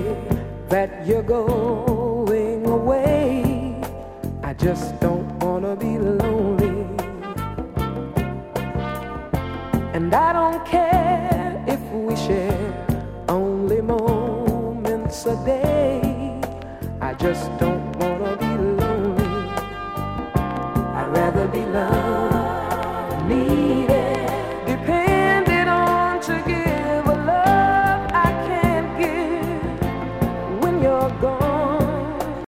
that you're going away. I just don't wanna be lonely. And I don't care if we share only moments a day. I just don't